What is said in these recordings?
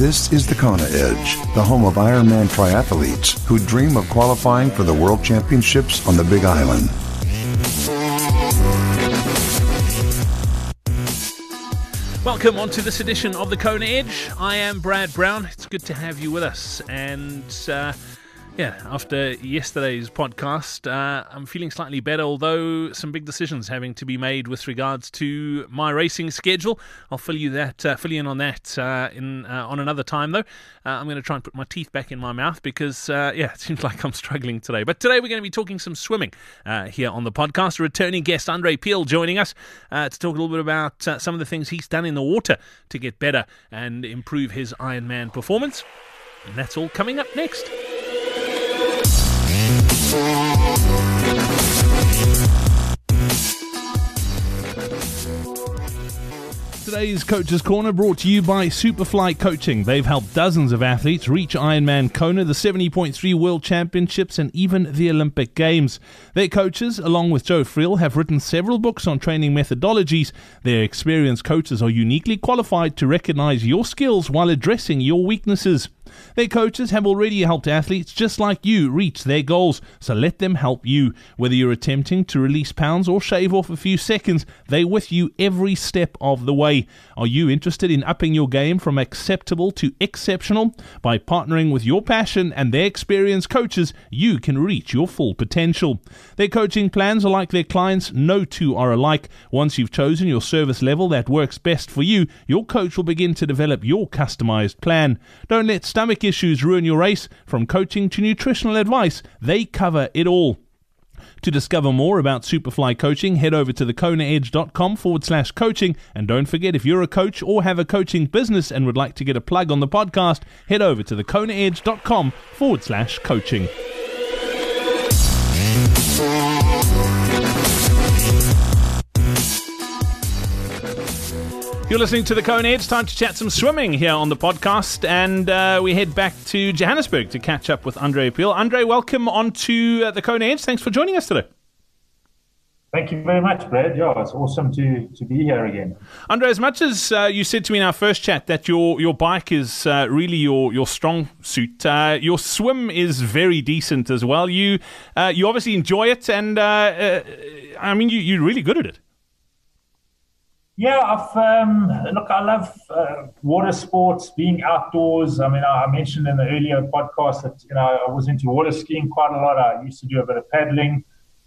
This is the Kona Edge, the home of Ironman triathletes who dream of qualifying for the World Championships on the Big Island. Welcome on to this edition of the Kona Edge. I am Brad Brown. It's good to have you with us. And after yesterday's podcast, I'm feeling slightly better, although some big decisions having to be made with regards to my racing schedule. I'll fill you in on that on another time, though. I'm going to try and put my teeth back in my mouth because, it seems like I'm struggling today. But today we're going to be talking some swimming here on the podcast. A returning guest, Andre Peel, joining us to talk a little bit about some of the things he's done in the water to get better and improve his Ironman performance. And that's all coming up next. Today's Coach's Corner brought to you by Superfly Coaching. They've helped dozens of athletes reach Ironman Kona, the 70.3 World Championships, and even the Olympic Games. Their coaches, along with Joe Friel, have written several books on training methodologies. Their experienced coaches are uniquely qualified to recognize your skills while addressing your weaknesses. Their coaches have already helped athletes just like you reach their goals, so let them help you. Whether you're attempting to release pounds or shave off a few seconds, they're with you every step of the way. Are you interested in upping your game from acceptable to exceptional? By partnering with your passion and their experienced coaches, you can reach your full potential. Their coaching plans are like their clients. No two are alike. Once you've chosen your service level that works best for you, your coach will begin to develop your customized plan. Don't let stomach issues ruin your race. From coaching to nutritional advice, they cover it all. To discover more about Superfly Coaching, head over to thekonaedge.com/coaching. And don't forget, if you're a coach or have a coaching business and would like to get a plug on the podcast, head over to thekonaedge.com/coaching. You're listening to the Kona Edge. Time to chat some swimming here on the podcast, and we head back to Johannesburg to catch up with Andre Peel. Andre, welcome on to the Kona Edge. Thanks for joining us today. Thank you very much, Brad. Yeah, it's awesome to be here again. Andre, as much as you said to me in our first chat that your bike is really your strong suit, your swim is very decent as well. You obviously enjoy it, and you're really good at it. Yeah, I love water sports, being outdoors. I mean, I mentioned in the earlier podcast that I was into water skiing quite a lot. I used to do a bit of paddling,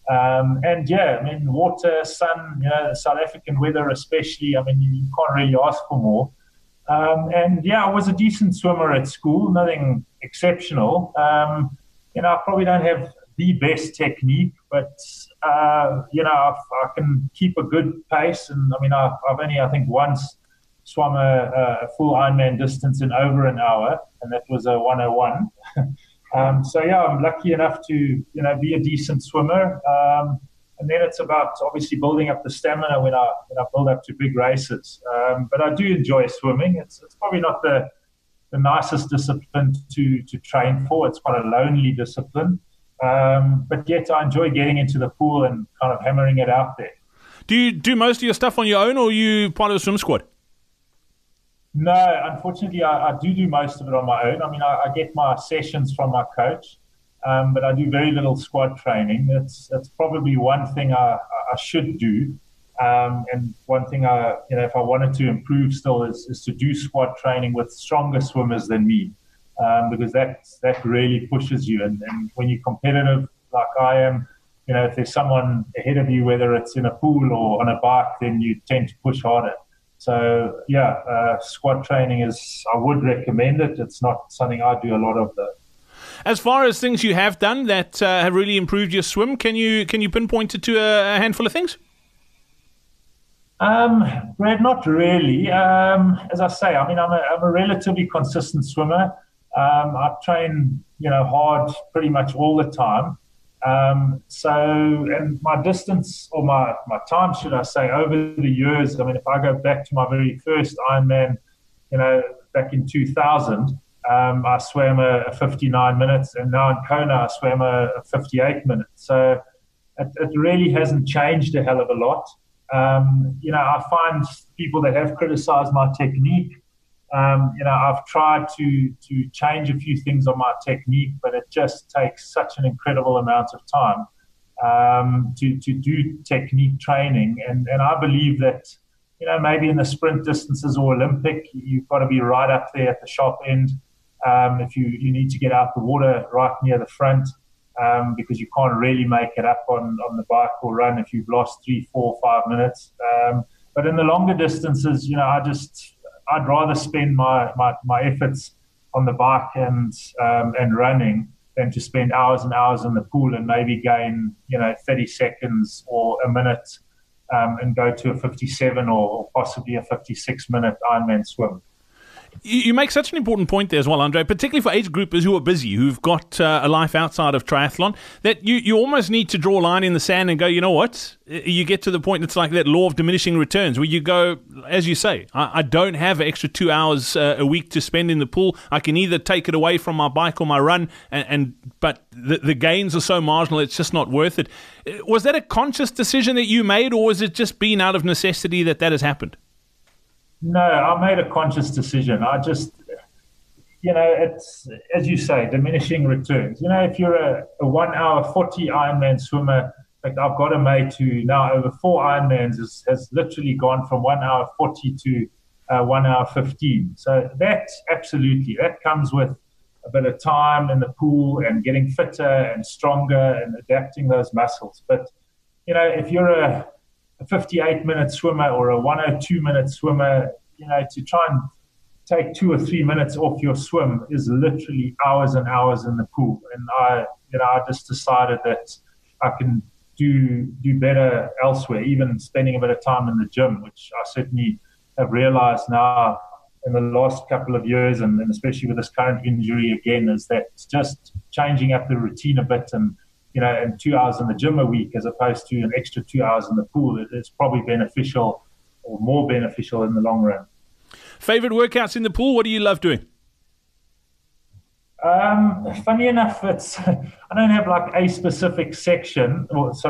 water, sun, the South African weather especially. I mean, you can't really ask for more. I was a decent swimmer at school, nothing exceptional. I probably don't have the best technique, but I can keep a good pace. And I mean, I've only, I think, once swum a full Ironman distance in over an hour, and that was a 101. I'm lucky enough to be a decent swimmer. And then it's about obviously building up the stamina when I build up to big races. But I do enjoy swimming. It's probably not the nicest discipline to train for. It's quite a lonely discipline. But yet I enjoy getting into the pool and kind of hammering it out there. Do you do most of your stuff on your own, or are you part of a swim squad? No, unfortunately, I do most of it on my own. I mean, I get my sessions from my coach, but I do very little squad training. That's probably one thing I should do. And one thing if I wanted to improve still is to do squad training with stronger swimmers than me. Because that really pushes you. And when you're competitive like I am, if there's someone ahead of you, whether it's in a pool or on a bike, then you tend to push harder. So, squad training I would recommend it. It's not something I do a lot of, though. As far as things you have done that have really improved your swim, can you pinpoint it to a handful of things? Brad, not really. As I say, I mean, I'm a relatively consistent swimmer. I train, hard pretty much all the time. And my distance or my time, should I say, over the years, I mean, if I go back to my very first Ironman, back in 2000, I swam a 59 minutes, and now in Kona, I swam a 58 minutes. So it really hasn't changed a hell of a lot. I find people that have criticized my technique, I've tried to change a few things on my technique, but it just takes such an incredible amount of time to do technique training. And I believe that, maybe in the sprint distances or Olympic, you've got to be right up there at the sharp end. If you need to get out the water right near the front, because you can't really make it up on the bike or run if you've lost 3, 4, 5 minutes. But in the longer distances, I'd rather spend my efforts on the bike and running than to spend hours and hours in the pool and maybe gain 30 seconds or a minute and go to a 57 or possibly a 56-minute Ironman swim. You make such an important point there as well, Andre, particularly for age groupers who are busy, who've got a life outside of triathlon, that you almost need to draw a line in the sand and go, you know what? You get to the point, it's like that law of diminishing returns, where you go, as you say, I don't have an extra 2 hours a week to spend in the pool. I can either take it away from my bike or my run, but the gains are so marginal, it's just not worth it. Was that a conscious decision that you made, or was it just been out of necessity that has happened? No, I made a conscious decision. I just, it's, as you say, diminishing returns. If you're a 1 hour 40 Ironman swimmer, like I've got a mate who now over 4 Ironmans has literally gone from 1 hour 40 to 1 hour 15. So that comes with a bit of time in the pool and getting fitter and stronger and adapting those muscles. But, if you're a 58-minute swimmer or a 102-minute swimmer, to try and take 2 or 3 minutes off your swim is literally hours and hours in the pool. And I just decided that I can do better elsewhere, even spending a bit of time in the gym, which I certainly have realized now in the last couple of years, and especially with this current injury again, is that it's just changing up the routine a bit and 2 hours in the gym a week as opposed to an extra 2 hours in the pool. It's probably beneficial or more beneficial in the long run. Favorite workouts in the pool? What do you love doing? Funny enough, I don't have like a specific session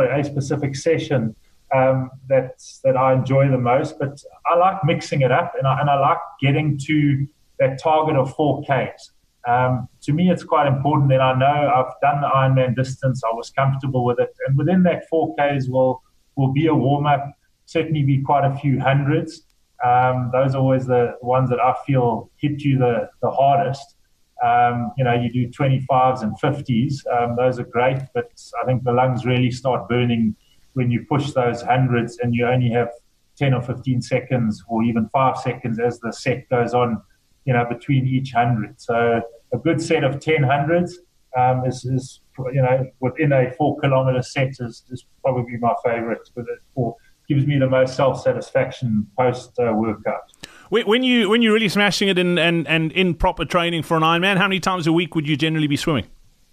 that I enjoy the most, but I like mixing it up and I like getting to that target of 4Ks. To me, it's quite important that I know I've done the Ironman distance. I was comfortable with it. And within that 4Ks will be a warm-up, certainly be quite a few hundreds. Those are always the ones that I feel hit you the hardest. You do 25s and 50s. Those are great, but I think the lungs really start burning when you push those hundreds and you only have 10 or 15 seconds or even 5 seconds as the set goes on, between each 100. So a good set of 10 hundreds is within a 4 kilometer set is probably my favorite. Gives me the most self-satisfaction post workout. When you're really smashing it and in proper training for an Ironman, how many times a week would you generally be swimming?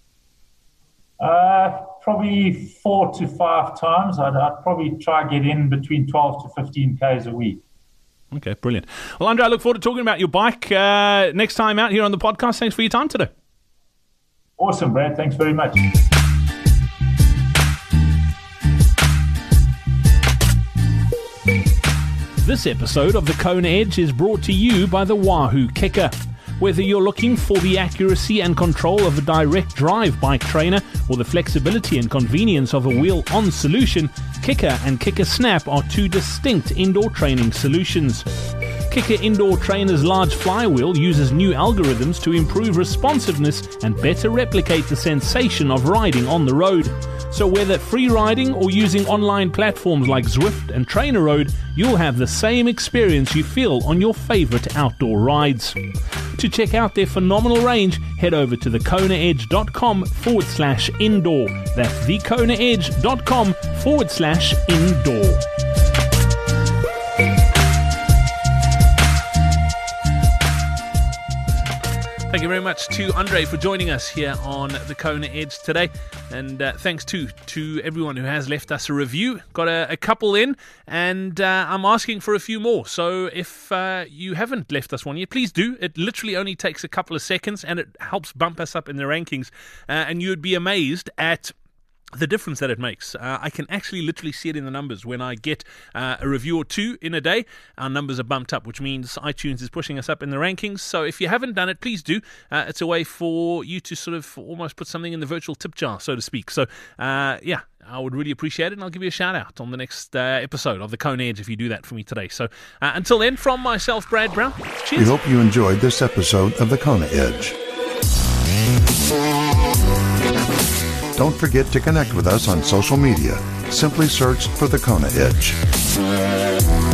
Probably 4 to 5 times. I'd probably try get in between 12 to 15 Ks a week. Okay, brilliant. Well, Andre, I look forward to talking about your bike next time out here on the podcast. Thanks for your time today. Awesome, Brad. Thanks very much. This episode of The Kona Edge is brought to you by the Wahoo KICKR. Whether you're looking for the accuracy and control of a direct drive bike trainer or the flexibility and convenience of a wheel-on solution, KICKR and KICKR Snap are two distinct indoor training solutions. KICKR Indoor Trainer's large flywheel uses new algorithms to improve responsiveness and better replicate the sensation of riding on the road. So whether free riding or using online platforms like Zwift and TrainerRoad, you'll have the same experience you feel on your favorite outdoor rides. To check out their phenomenal range, head over to thekonaedge.com/indoor. That's thekonaedge.com/indoor. Thank you very much to Andre for joining us here on the Kona Edge today. And thanks to everyone who has left us a review. Got a couple in, and I'm asking for a few more. So if you haven't left us one yet, please do. It literally only takes a couple of seconds, and it helps bump us up in the rankings. And you'd be amazed at the difference that it makes. I can actually literally see it in the numbers. When I get a review or two in a day, our numbers are bumped up, which means iTunes is pushing us up in the rankings. So if you haven't done it, please do. It's a way for you to sort of almost put something in the virtual tip jar, so to speak. So, yeah, I would really appreciate it, and I'll give you a shout out on the next episode of The Kona Edge if you do that for me today. So until then, from myself, Brad Brown, cheers. We hope you enjoyed this episode of The Kona Edge. Don't forget to connect with us on social media. Simply search for The Kona Edge.